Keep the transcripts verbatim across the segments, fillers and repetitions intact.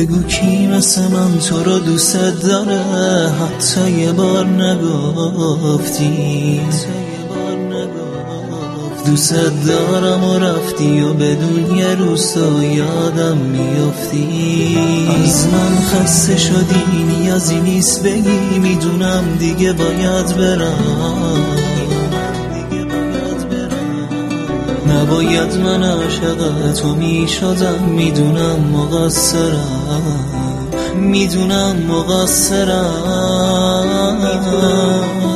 بگو کی مثل من تو رو دوست داره، حتی یه بار نگفتی دوست دارم و رفتی و بدون یه روز تو یادم میافتی. از من خسته شدی نیازی نیست بگی، میدونم دیگه باید برم، نباید من عاشق تو میشدم، میدونم مقصرم، میدونم مقصرم.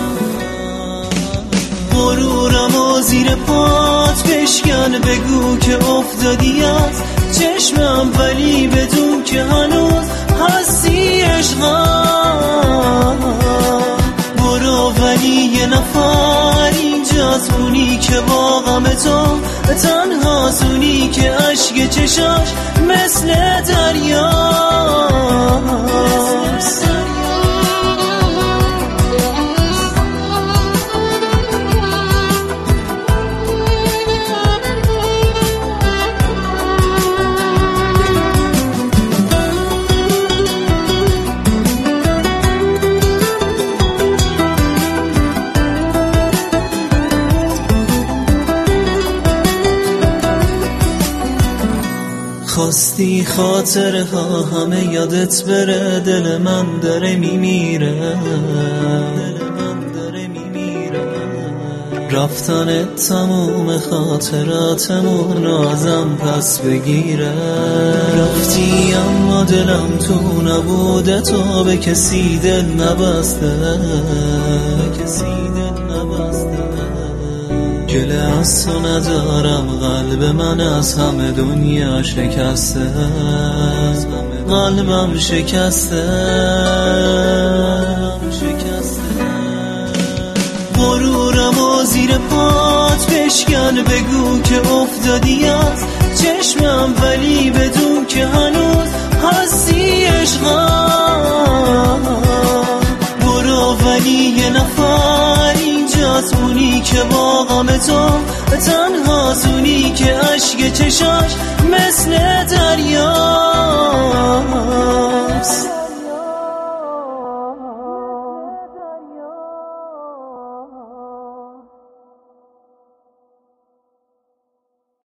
غرورم و زیر پات بشکن، بگو که افتادی از چشمم، ولی بدون که هنوز هستی عشقم. برو ولی یه نفر اینجاست، اونی که با غم تو تنهاست، اونی که عشق چشاش مثل دریاست. خواستی خاطره ها همه یادت بره، دل من داره میمیره، رفتن تموم خاطراتمون ازم پس بگیره. رفتی اما دلم تو نبوده، تو به کسی دل نبسته، گله از تو ندارم، قلب من از همه دنیا شکسته، قلبم شکسته. غرورم و زیر پات بشکن، بگو که افتادی از چشمم، ولی بدون که هنوز هستی عشقم. برو ولی یه نفر اینجاست، اونی که با غم تو تنهاست، اونی که عشق چشاش مثل دریا.